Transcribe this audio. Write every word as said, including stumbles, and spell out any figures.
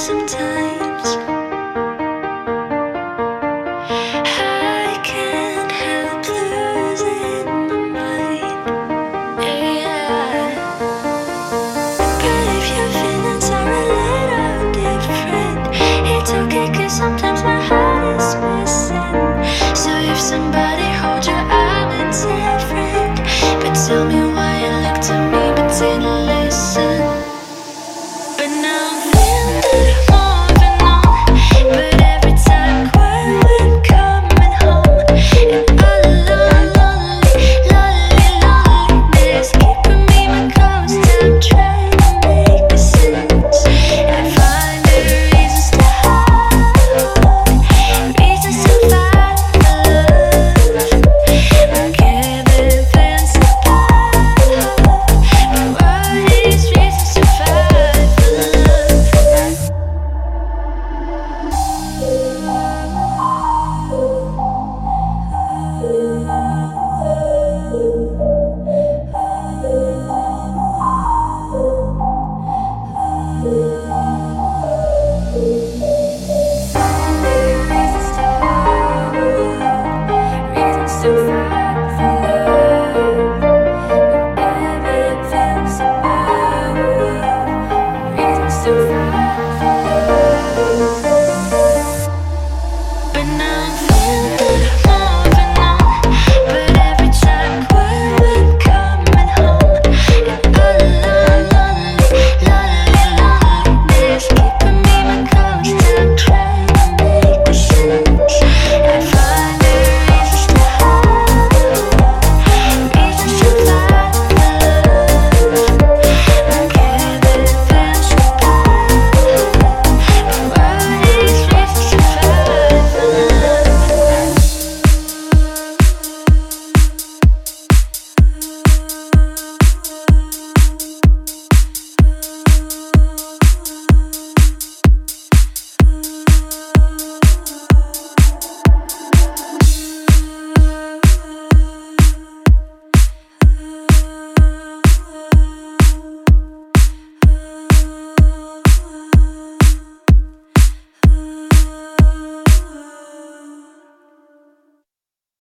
sometimes. I can't help losing my mind. Yeah. But if your feelings are a little different, it's okay, 'cause sometimes my heart is missing. So if somebody holds your arm, it's different. But tell me why you look to me but didn't listen. But now I'm feeling that I'm moving on. But every time I cry when coming home, and all alone, lonely, lonely, loneliness keeping me my close down, trying to make the sense. I find the reasons to hide, reasons to fight for love. I'm giving plans to buy, but what is reasons to fight for love? Reasons to fight, reasons to fight for love. Giving plans to buy, reasons to fight.